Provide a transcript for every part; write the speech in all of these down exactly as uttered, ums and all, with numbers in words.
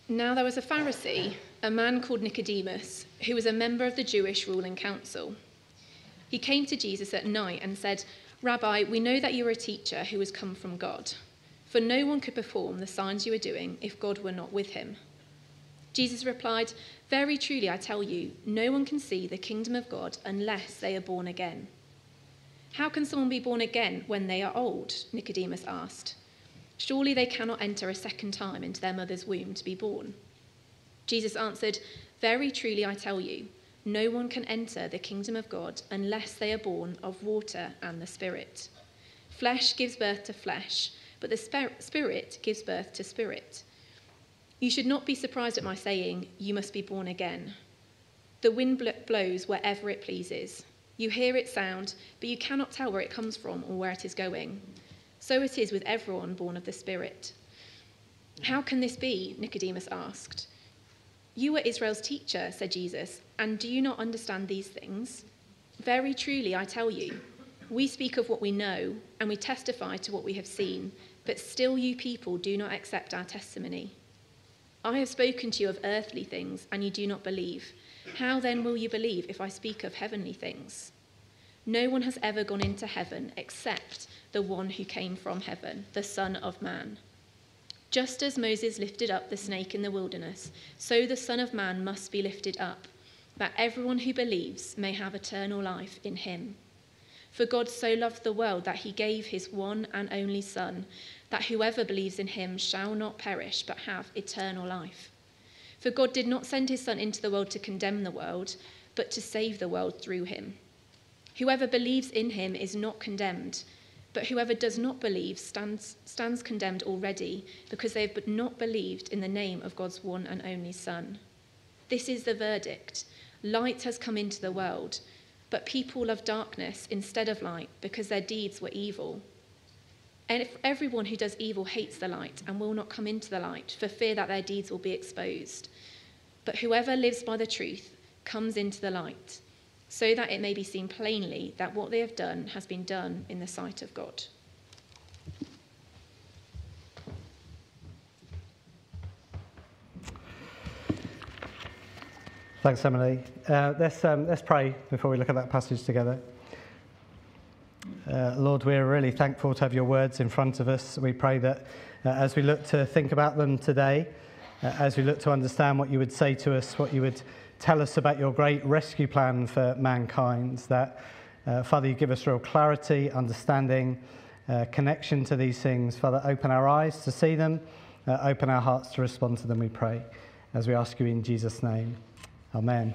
Now there was a Pharisee, a man called Nicodemus, who was a member of the Jewish ruling council. He came to Jesus at night and said, "Rabbi, we know that you are a teacher who has come from God, for no one could perform the signs you are doing if God were not with him." Jesus replied, "Very truly I tell you, no one can see the kingdom of God unless they are born again." "How can someone be born again when they are old?" Nicodemus asked. "Surely they cannot enter a second time into their mother's womb to be born." Jesus answered, "Very truly I tell you, no one can enter the kingdom of God unless they are born of water and the Spirit. Flesh gives birth to flesh, but the Spirit gives birth to spirit. You should not be surprised at my saying, 'You must be born again.' The wind blows wherever it pleases. You hear its sound, but you cannot tell where it comes from or where it is going. So it is with everyone born of the Spirit." "How can this be?" Nicodemus asked. "You are Israel's teacher," said Jesus, "and do you not understand these things? Very truly I tell you, we speak of what we know, and we testify to what we have seen, but still you people do not accept our testimony. I have spoken to you of earthly things, and you do not believe. How then will you believe if I speak of heavenly things? No one has ever gone into heaven except the one who came from heaven, the Son of Man. Just as Moses lifted up the snake in the wilderness, so the Son of Man must be lifted up, that everyone who believes may have eternal life in him. For God so loved the world that he gave his one and only Son, that whoever believes in him shall not perish but have eternal life. For God did not send his Son into the world to condemn the world, but to save the world through him. Whoever believes in him is not condemned, but whoever does not believe stands, stands condemned already, because they have not believed in the name of God's one and only Son. This is the verdict. Light has come into the world, but people love darkness instead of light because their deeds were evil. And if everyone who does evil hates the light and will not come into the light for fear that their deeds will be exposed. But whoever lives by the truth comes into the light, so that it may be seen plainly that what they have done has been done in the sight of God." Thanks, Emily. Uh, let's, um, let's pray before we look at that passage together. Uh, Lord, we're really thankful to have your words in front of us. We pray that uh, as we look to think about them today, uh, as we look to understand what you would say to us, what you would tell us about your great rescue plan for mankind, that, uh, Father, you give us real clarity, understanding, uh, connection to these things. Father, open our eyes to see them, uh, open our hearts to respond to them, we pray, as we ask you in Jesus' name. Amen.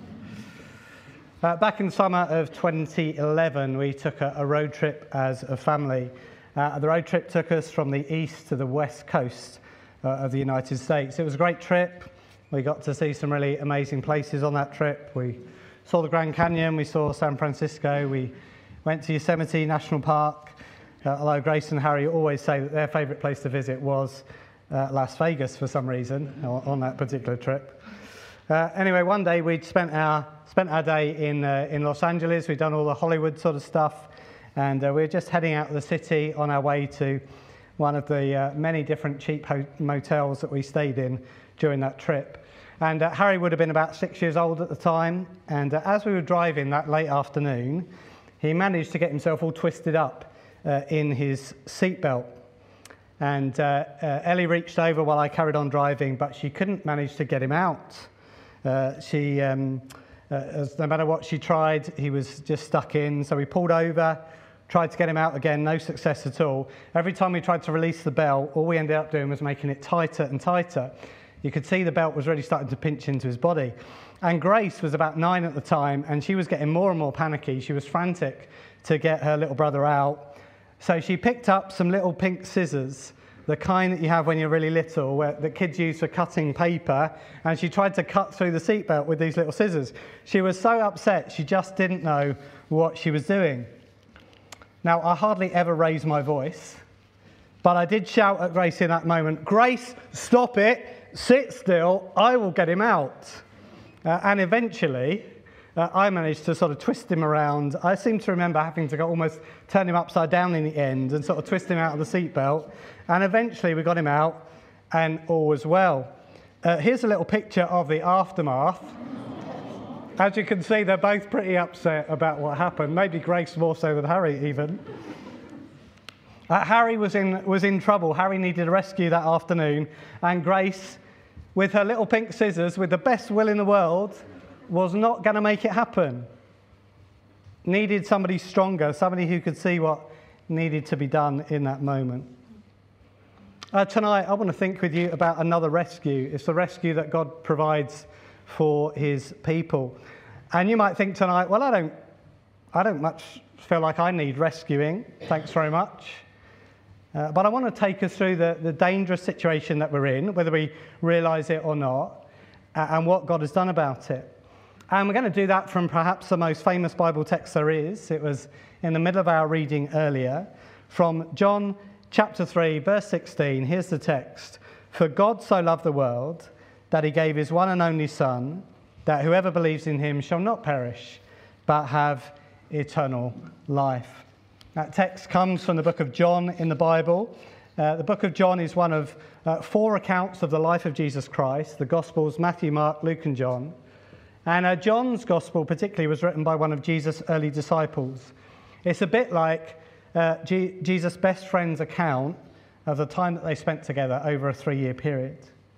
Uh, back in the summer of twenty eleven, we took a, a road trip as a family. Uh, the road trip took us from the east to the west coast uh, of the United States. It was a great trip. We got to see some really amazing places on that trip. We saw the Grand Canyon, we saw San Francisco, we went to Yosemite National Park, uh, although Grace and Harry always say that their favourite place to visit was uh, Las Vegas for some reason on, on that particular trip. Uh, anyway, one day we'd spent our spent our day in uh, in Los Angeles. We'd done all the Hollywood sort of stuff, and uh, we were just heading out of the city on our way to one of the uh, many different cheap ho- motels that we stayed in during that trip. And uh, Harry would have been about six years old at the time, and uh, as we were driving that late afternoon, he managed to get himself all twisted up uh, in his seatbelt. And uh, uh, Ellie reached over while I carried on driving, but she couldn't manage to get him out. Uh, she, um, uh, as, no matter what she tried, he was just stuck in. So we pulled over, tried to get him out again, no success at all. Every time we tried to release the belt, all we ended up doing was making it tighter and tighter. You could see the belt was really starting to pinch into his body. And Grace was about nine at the time, and she was getting more and more panicky. She was frantic to get her little brother out. So she picked up some little pink scissors, the kind that you have when you're really little, where that kids use for cutting paper, and she tried to cut through the seatbelt with these little scissors. She was so upset, she just didn't know what she was doing. Now, I hardly ever raise my voice, but I did shout at Grace in that moment, "Grace, stop it, sit still, I will get him out." Uh, and eventually, uh, I managed to sort of twist him around. I seem to remember having to go almost turn him upside down in the end and sort of twist him out of the seatbelt. And eventually we got him out, and all was well. Uh, here's a little picture of the aftermath. As you can see, they're both pretty upset about what happened. Maybe Grace more so than Harry, even. Uh, Harry was in, was in trouble. Harry needed a rescue that afternoon. And Grace, with her little pink scissors, with the best will in the world, was not going to make it happen. Needed somebody stronger, somebody who could see what needed to be done in that moment. Uh, tonight, I want to think with you about another rescue. It's the rescue that God provides for his people. And you might think tonight, well, I don't, I don't much feel like I need rescuing. Thanks very much. Uh, but I want to take us through the, the dangerous situation that we're in, whether we realise it or not, uh, and what God has done about it. And we're going to do that from perhaps the most famous Bible text there is. It was in the middle of our reading earlier, from John chapter three, verse sixteen. Here's the text. For God so loved the world that he gave his one and only Son, that whoever believes in him shall not perish, but have eternal life. That text comes from the book of John in the Bible. Uh, the book of John is one of uh, four accounts of the life of Jesus Christ, the Gospels, Matthew, Mark, Luke, and John. And uh, John's Gospel particularly was written by one of Jesus' early disciples. It's a bit like uh, G- Jesus' best friend's account of the time that they spent together over a three-year period.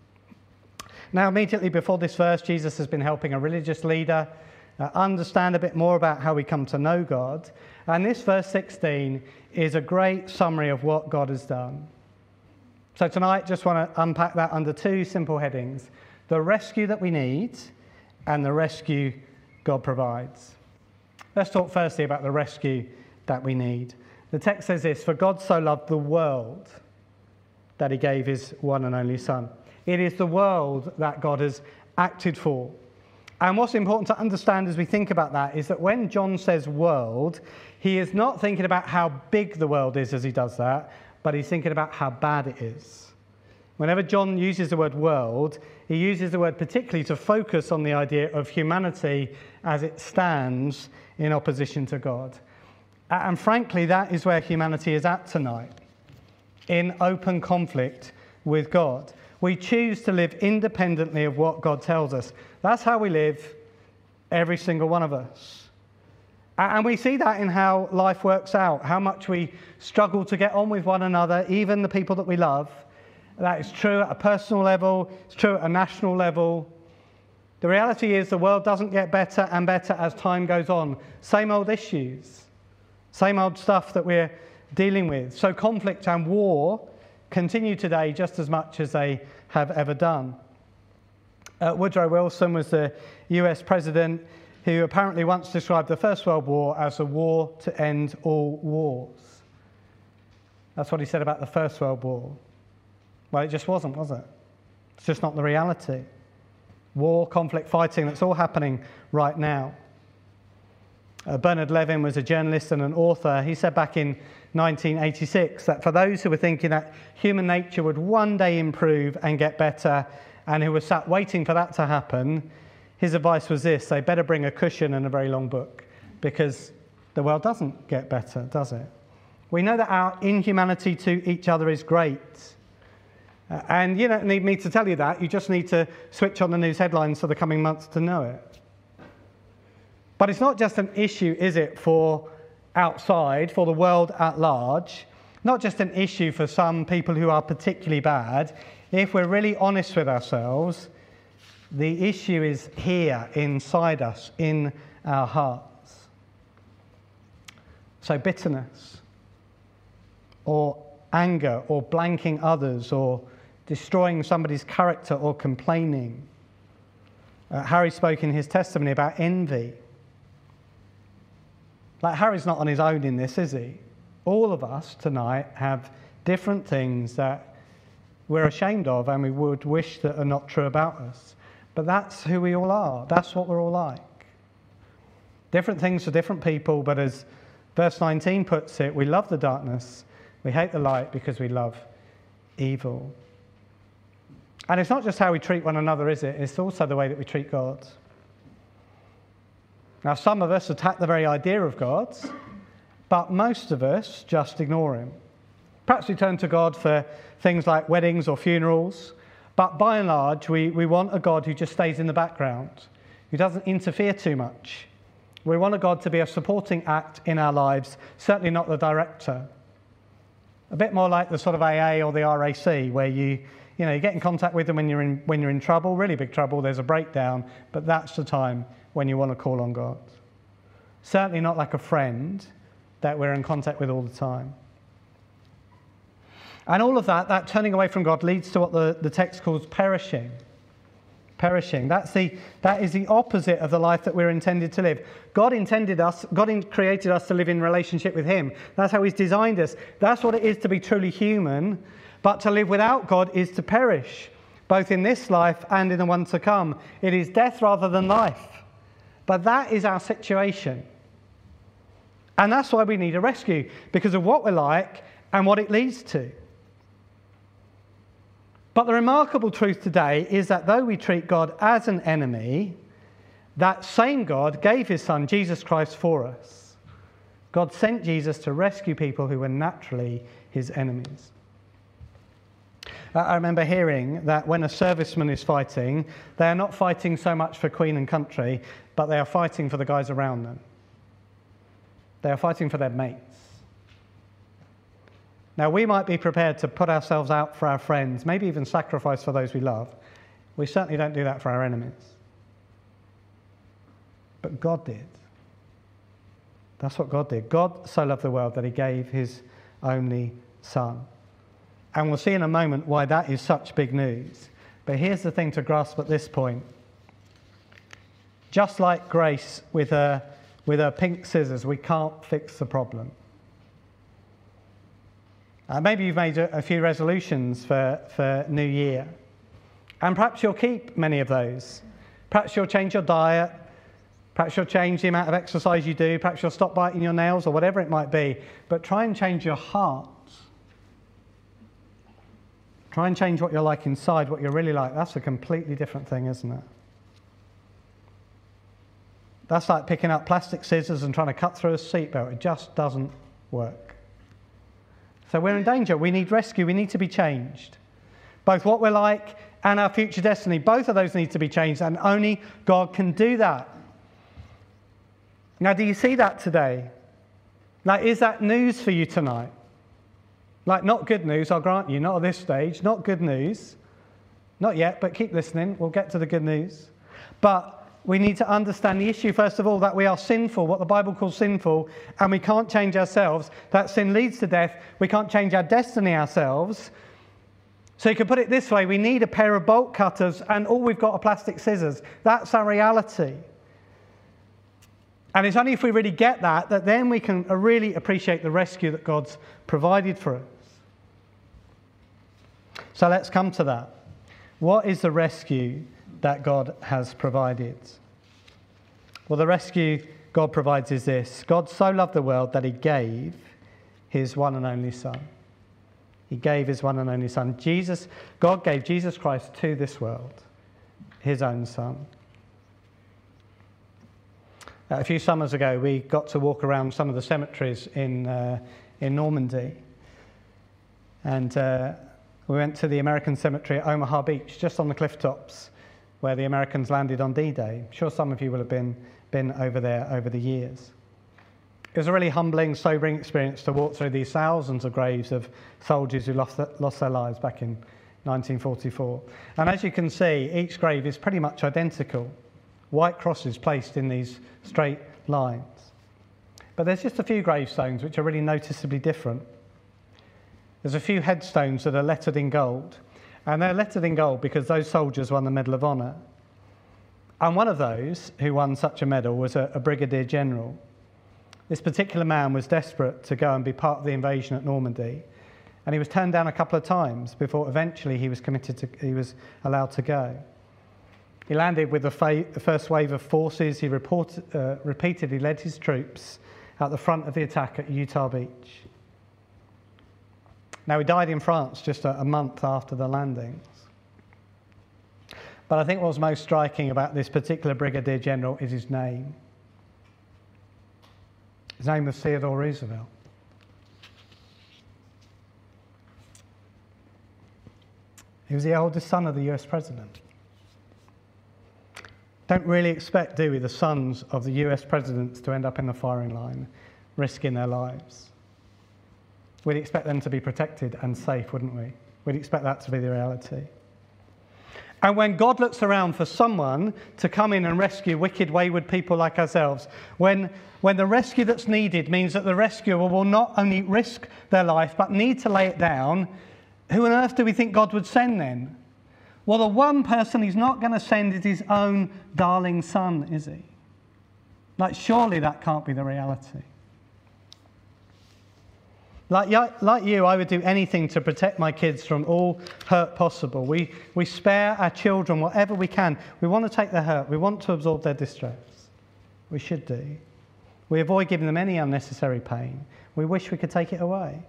Now, immediately before this verse, Jesus has been helping a religious leader uh, understand a bit more about how we come to know God. And this verse sixteen is a great summary of what God has done. So tonight, just want to unpack that under two simple headings: the rescue that we need and the rescue God provides. Let's talk firstly about the rescue that we need. The text says this: for God so loved the world that he gave his one and only Son. It is the world that God has acted for. And what's important to understand as we think about that is that when John says world, he is not thinking about how big the world is as he does that, but he's thinking about how bad it is. Whenever John uses the word world, he uses the word particularly to focus on the idea of humanity as it stands in opposition to God. And frankly, that is where humanity is at tonight, in open conflict with God. We choose to live independently of what God tells us. That's how we live, every single one of us. And we see that in how life works out, how much we struggle to get on with one another, even the people that we love. That is true at a personal level, it's true at a national level. The reality is the world doesn't get better and better as time goes on. Same old issues, same old stuff that we're dealing with. So conflict and war continue today just as much as they have ever done. Uh, Woodrow Wilson was the U S president who apparently once described the First World War as a war to end all wars. That's what he said about the First World War. Well, it just wasn't, was it? It's just not the reality. War, conflict, fighting, that's all happening right now. Uh, Bernard Levin was a journalist and an author. He said back in nineteen eighty-six that for those who were thinking that human nature would one day improve and get better, and who were sat waiting for that to happen, his advice was this: they better bring a cushion and a very long book, because the world doesn't get better, does it? We know that our inhumanity to each other is great. Uh, and you don't need me to tell you that. You just need to switch on the news headlines for the coming months to know it. But it's not just an issue, is it, for outside, for the world at large, not just an issue for some people who are particularly bad. If we're really honest with ourselves, the issue is here, inside us, in our hearts. So bitterness, or anger, or blanking others, or destroying somebody's character, or complaining. Uh, Harry spoke in his testimony about envy. Like, Harry's not on his own in this, is he? All of us tonight have different things that we're ashamed of and we would wish that are not true about us. But that's who we all are. That's what we're all like. Different things for different people, but as verse nineteen puts it, we love the darkness, we hate the light because we love evil. And it's not just how we treat one another, is it? It's also the way that we treat God. Now, some of us attack the very idea of God, but most of us just ignore him. Perhaps we turn to God for things like weddings or funerals, but But by and large, we, we want a God who just stays in the background, who doesn't interfere too much. We want a God to be a supporting act in our lives, certainly not the director. A bit more like the sort of A A or the R A C, where you, you know, you get in contact with them when you're in, when you're in trouble, really big trouble, there's a breakdown, but that's the time when you want to call on God. Certainly not like a friend that we're in contact with all the time. And all of that, that turning away from God leads to what the, the text calls perishing. Perishing. That's the, that is the opposite of the life that we're intended to live. God intended us, God in, created us to live in relationship with him. That's how he's designed us. That's what it is to be truly human. But to live without God is to perish, both in this life and in the one to come. It is death rather than life. But that is our situation. And that's why we need a rescue, because of what we're like and what it leads to. But the remarkable truth today is that though we treat God as an enemy, that same God gave his son, Jesus Christ, for us. God sent Jesus to rescue people who were naturally his enemies. I remember hearing that when a serviceman is fighting, they are not fighting so much for Queen and country, but they are fighting for the guys around them. They are fighting for their mates. Now, we might be prepared to put ourselves out for our friends, maybe even sacrifice for those we love. We certainly don't do that for our enemies. But God did. That's what God did. God so loved the world that he gave his only son. And we'll see in a moment why that is such big news. But here's the thing to grasp at this point. Just like Grace with her, with her pink scissors, we can't fix the problem. Uh, maybe you've made a, a few resolutions for, for New Year. And perhaps you'll keep many of those. Perhaps you'll change your diet. Perhaps you'll change the amount of exercise you do. Perhaps you'll stop biting your nails or whatever it might be. But try and change your heart. Try and change what you're like inside, what you're really like. That's a completely different thing, isn't it? That's like picking up plastic scissors and trying to cut through a seatbelt. It just doesn't work. So we're in danger. We need rescue. We need to be changed. Both what we're like and our future destiny. Both of those need to be changed, and only God can do that. Now, do you see that today? Like, is that news for you tonight? Like, not good news, I'll grant you, not at this stage, not good news. Not yet, but keep listening. We'll get to the good news. But we need to understand the issue, first of all, that we are sinful, what the Bible calls sinful, and we can't change ourselves. That sin leads to death. We can't change our destiny ourselves. So you can put it this way, we need a pair of bolt cutters, and all we've got are plastic scissors. That's our reality. And it's only if we really get that, that then we can really appreciate the rescue that God's provided for us. So let's come to that. What is the rescue that God has provided? Well, the rescue God provides is this. God so loved the world that he gave his one and only son. He gave his one and only son. Jesus, God gave Jesus Christ to this world, his own son. Uh, a few summers ago, we got to walk around some of the cemeteries in, uh, in Normandy. And uh, we went to the American cemetery at Omaha Beach, just on the cliff tops, where the Americans landed on D-Day. I'm sure some of you will have been, been over there over the years. It was a really humbling, sobering experience to walk through these thousands of graves of soldiers who lost, lost their lives back in nineteen forty-four. And as you can see, each grave is pretty much identical. White crosses placed in these straight lines. But there's just a few gravestones which are really noticeably different. There's a few headstones that are lettered in gold. And they're lettered in gold because those soldiers won the Medal of Honor. And one of those who won such a medal was a, a brigadier general. This particular man was desperate to go and be part of the invasion at Normandy. And he was turned down a couple of times before eventually he was committed to, he was allowed to go. He landed with the, fa- the first wave of forces. He reported, uh, repeatedly led his troops at the front of the attack at Utah Beach. Now, he died in France just a, a month after the landings. But I think what was most striking about this particular brigadier general is his name. His name was Theodore Roosevelt. He was the eldest son of the U S president. Don't really expect, do we, the sons of the U S presidents to end up in the firing line, risking their lives. We'd expect them to be protected and safe, wouldn't we? We'd expect that to be the reality. And when God looks around for someone to come in and rescue wicked, wayward people like ourselves, when, when the rescue that's needed means that the rescuer will not only risk their life, but need to lay it down, who on earth do we think God would send then? Well, the one person he's not going to send is his own darling son, is he? Like, surely that can't be the reality. Like, like you, I would do anything to protect my kids from all hurt possible. We, we spare our children whatever we can. We want to take their hurt. We want to absorb their distress. We should do. We avoid giving them any unnecessary pain. We wish we could take it away.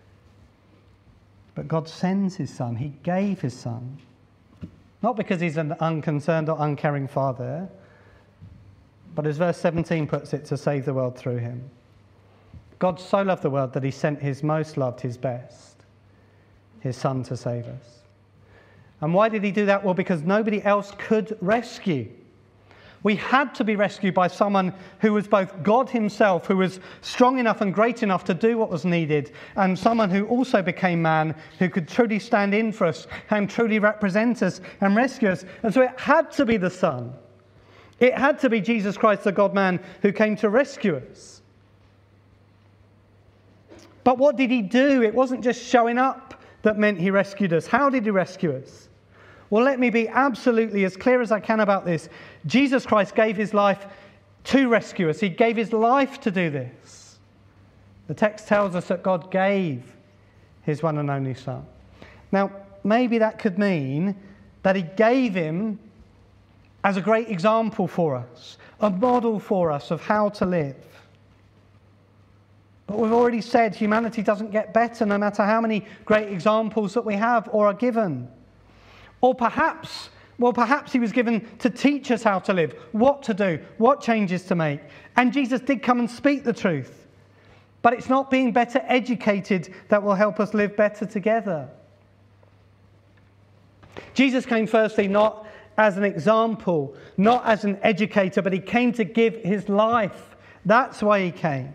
But God sends his son. He gave his son. Not because he's an unconcerned or uncaring father, but as verse seventeen puts it, to save the world through him. God so loved the world that he sent his most loved, his best, his son to save us. And why did he do that? Well, because nobody else could rescue. We had to be rescued by someone who was both God himself, who was strong enough and great enough to do what was needed, and someone who also became man, who could truly stand in for us and truly represent us and rescue us. And so it had to be the Son. It had to be Jesus Christ, the God-man, who came to rescue us. But what did he do? It wasn't just showing up that meant he rescued us. How did he rescue us? Well, let me be absolutely as clear as I can about this. Jesus Christ gave his life to rescue us. He gave his life to do this. The text tells us that God gave his one and only Son. Now, maybe that could mean that he gave him as a great example for us, a model for us of how to live. But we've already said humanity doesn't get better no matter how many great examples that we have or are given. Or perhaps, well, perhaps he was given to teach us how to live, what to do, what changes to make. And Jesus did come and speak the truth. But it's not being better educated that will help us live better together. Jesus came firstly not as an example, not as an educator, but he came to give his life. That's why he came.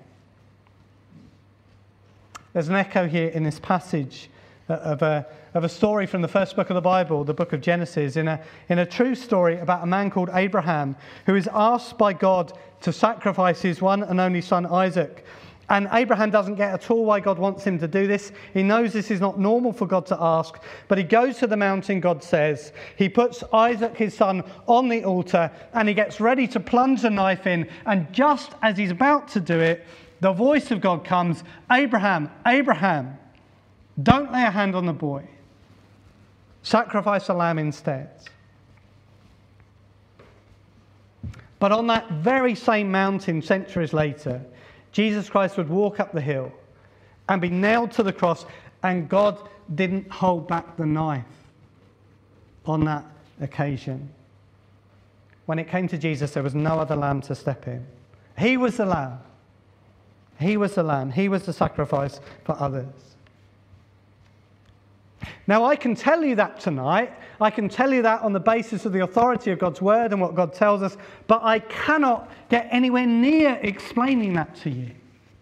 There's an echo here in this passage of a, of a story from the first book of the Bible, the book of Genesis, in a, in a true story about a man called Abraham who is asked by God to sacrifice his one and only son Isaac. And Abraham doesn't get at all why God wants him to do this. He knows this is not normal for God to ask, but he goes to the mountain, God says. He puts Isaac, his son, on the altar, and he gets ready to plunge the knife in. And just as he's about to do it, the voice of God comes, Abraham, Abraham, don't lay a hand on the boy. Sacrifice a lamb instead. But on that very same mountain, centuries later, Jesus Christ would walk up the hill and be nailed to the cross, and God didn't hold back the knife on that occasion. When it came to Jesus, there was no other lamb to step in. He was the lamb. He was the lamb. He was the sacrifice for others. Now, I can tell you that tonight. I can tell you that on the basis of the authority of God's word and what God tells us, but I cannot get anywhere near explaining that to you.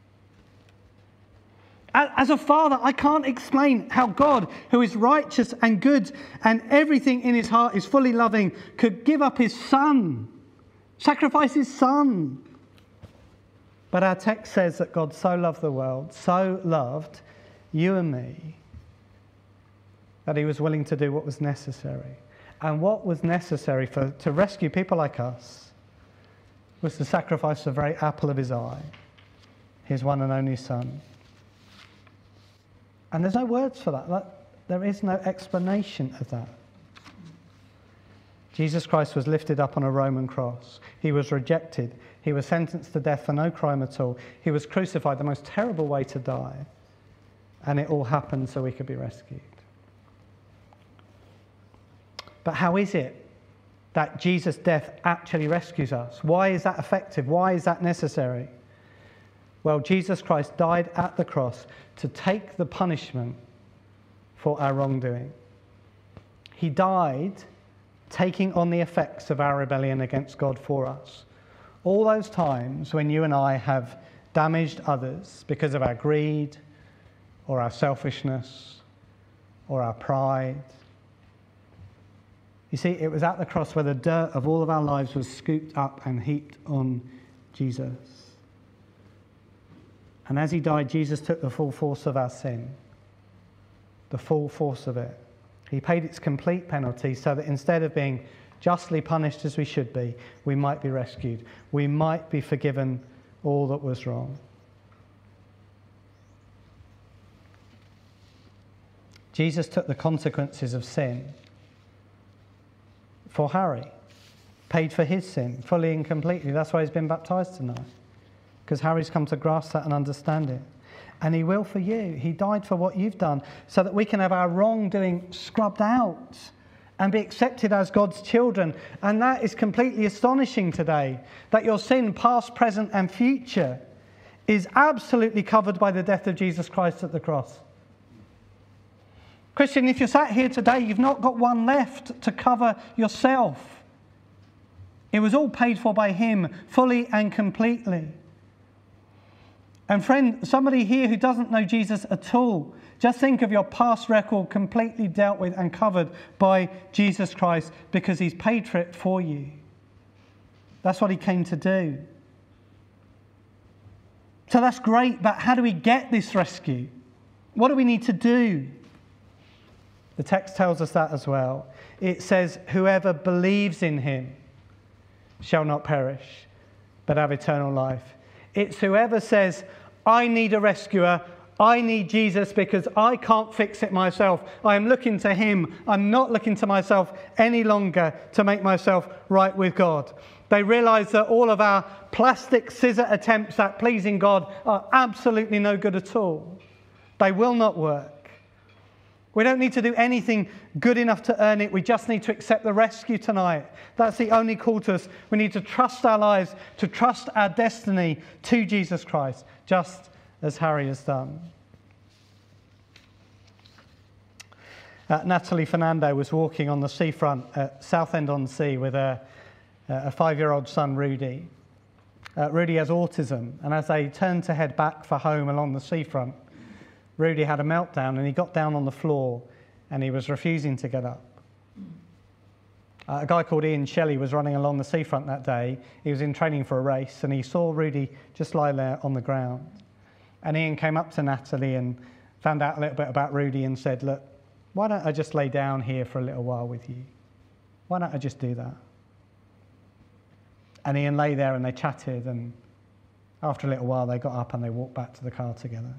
As a father, I can't explain how God, who is righteous and good and everything in his heart is fully loving, could give up his son, sacrifice his son. But our text says that God so loved the world, so loved you and me, that he was willing to do what was necessary. And what was necessary for to rescue people like us was to sacrifice the very apple of his eye, his one and only son. And there's no words for that. that. There is no explanation of that. Jesus Christ was lifted up on a Roman cross. He was rejected. He was sentenced to death for no crime at all. He was crucified, the most terrible way to die. And it all happened so we could be rescued. But how is it that Jesus' death actually rescues us? Why is that effective? Why is that necessary? Well, Jesus Christ died at the cross to take the punishment for our wrongdoing. He died taking on the effects of our rebellion against God for us. All those times when you and I have damaged others because of our greed or our selfishness or our pride. You see, it was at the cross where the dirt of all of our lives was scooped up and heaped on Jesus. And as he died, Jesus took the full force of our sin, the full force of it. He paid its complete penalty so that instead of being justly punished as we should be, we might be rescued. We might be forgiven all that was wrong. Jesus took the consequences of sin for Harry, paid for his sin fully and completely. That's why he's been baptised tonight, because Harry's come to grasp that and understand it. And he will for you. He died for what you've done so that we can have our wrongdoing scrubbed out and be accepted as God's children. And that is completely astonishing today, that your sin, past, present and future, is absolutely covered by the death of Jesus Christ at the cross. Christian, if you're sat here today, you've not got one left to cover yourself. It was all paid for by him, fully and completely. And friend, somebody here who doesn't know Jesus at all, just think of your past record completely dealt with and covered by Jesus Christ, because he's paid for it for you. That's what he came to do. So that's great, but how do we get this rescue? What do we need to do? The text tells us that as well. It says, whoever believes in him shall not perish, but have eternal life. It's whoever says, I need a rescuer, I need Jesus because I can't fix it myself. I am looking to him. I'm not looking to myself any longer to make myself right with God. They realise that all of our plastic scissor attempts at pleasing God are absolutely no good at all. They will not work. We don't need to do anything good enough to earn it. We just need to accept the rescue tonight. That's the only call to us. We need to trust our lives, to trust our destiny to Jesus Christ, just as Harry has done. Uh, Natalie Fernando was walking on the seafront at Southend-on-Sea with a, a five-year-old son, Rudy. Uh, Rudy has autism, and as they turned to head back for home along the seafront, Rudy had a meltdown and he got down on the floor and he was refusing to get up. Uh, a guy called Ian Shelley was running along the seafront that day. He was in training for a race and he saw Rudy just lie there on the ground. And Ian came up to Natalie and found out a little bit about Rudy and said, look, why don't I just lay down here for a little while with you? Why don't I just do that? And Ian lay there and they chatted, and after a little while they got up and they walked back to the car together.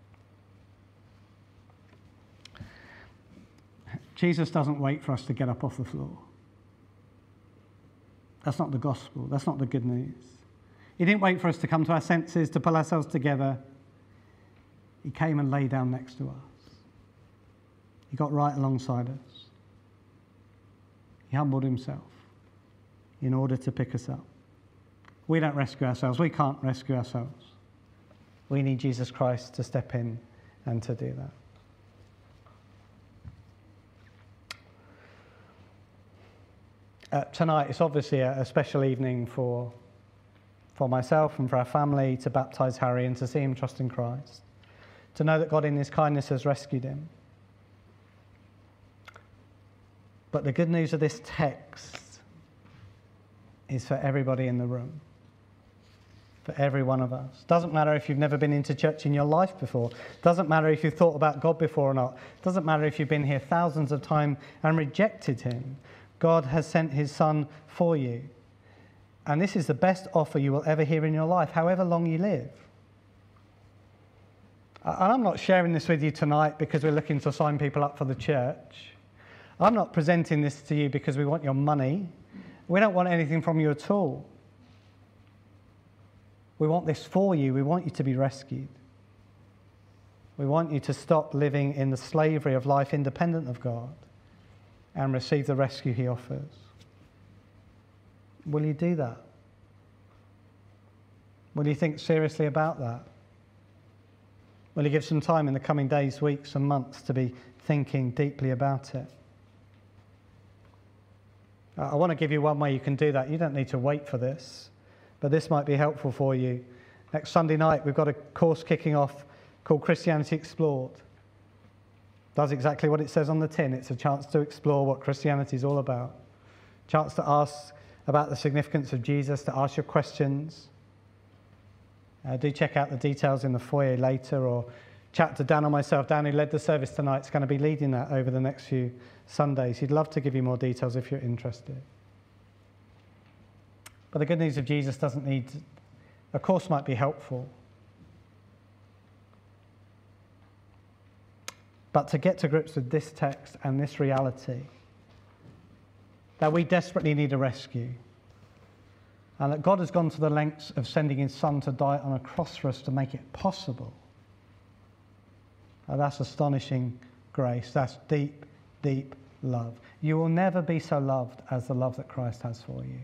Jesus doesn't wait for us to get up off the floor. That's not the gospel. That's not the good news. He didn't wait for us to come to our senses, to pull ourselves together. He came and lay down next to us. He got right alongside us. He humbled himself in order to pick us up. We don't rescue ourselves. We can't rescue ourselves. We need Jesus Christ to step in and to do that. Uh, tonight, it's obviously a, a special evening for, for myself and for our family to baptise Harry and to see him trust in Christ, to know that God in his kindness has rescued him. But the good news of this text is for everybody in the room, for every one of us. Doesn't matter if you've never been into church in your life before. Doesn't matter if you've thought about God before or not. Doesn't matter if you've been here thousands of times and rejected him. God has sent his Son for you. And this is the best offer you will ever hear in your life, however long you live. And I'm not sharing this with you tonight because we're looking to sign people up for the church. I'm not presenting this to you because we want your money. We don't want anything from you at all. We want this for you. We want you to be rescued. We want you to stop living in the slavery of life independent of God and receive the rescue he offers. Will you do that? Will you think seriously about that? Will you give some time in the coming days, weeks and months to be thinking deeply about it? Uh, I want to give you one way you can do that. You don't need to wait for this, but this might be helpful for you. Next Sunday night, we've got a course kicking off called Christianity Explored. Does exactly what it says on the tin. It's a chance to explore what Christianity is all about. Chance to ask about the significance of Jesus, to ask your questions. Uh, do check out the details in the foyer later, or chat to Dan or myself. Dan, who led the service tonight, is going to be leading that over the next few Sundays. He'd love to give you more details if you're interested. But the good news of Jesus doesn't need... A course might be helpful. But to get to grips with this text and this reality, that we desperately need a rescue, and that God has gone to the lengths of sending his Son to die on a cross for us to make it possible. Now, that's astonishing grace. That's deep, deep love. You will never be so loved as the love that Christ has for you.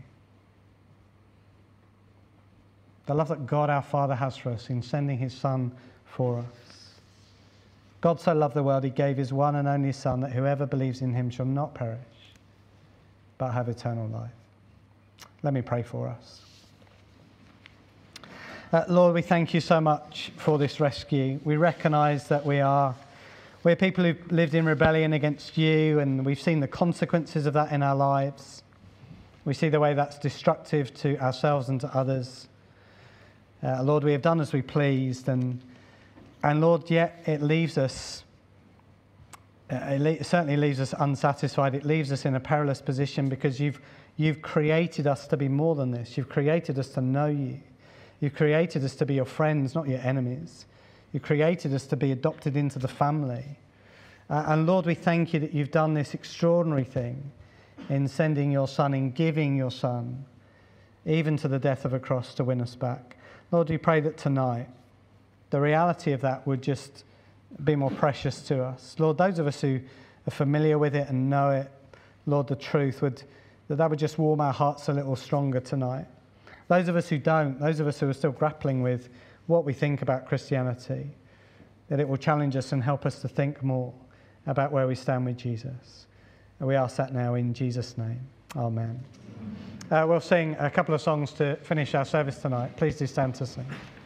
The love that God our Father has for us in sending his Son for us. God so loved the world, he gave his one and only Son, that whoever believes in him shall not perish, but have eternal life. Let me pray for us. Uh, Lord, we thank you so much for this rescue. We recognise that we are we're people who've lived in rebellion against you, and we've seen the consequences of that in our lives. We see the way that's destructive to ourselves and to others. Uh, Lord, we have done as we pleased, and and Lord, yet it leaves us, uh, it, le- it certainly leaves us unsatisfied. It leaves us in a perilous position, because you've you've created us to be more than this. You've created us to know you. You've created us to be your friends, not your enemies. You've created us to be adopted into the family. Uh, and Lord, we thank you that you've done this extraordinary thing in sending your Son, in giving your Son, even to the death of a cross to win us back. Lord, we pray that tonight, the reality of that would just be more precious to us. Lord, those of us who are familiar with it and know it, Lord, the truth, would that that would just warm our hearts a little stronger tonight. Those of us who don't, those of us who are still grappling with what we think about Christianity, that it will challenge us and help us to think more about where we stand with Jesus. And we ask that now in Jesus' name. Amen. Uh, we'll sing a couple of songs to finish our service tonight. Please do stand to sing.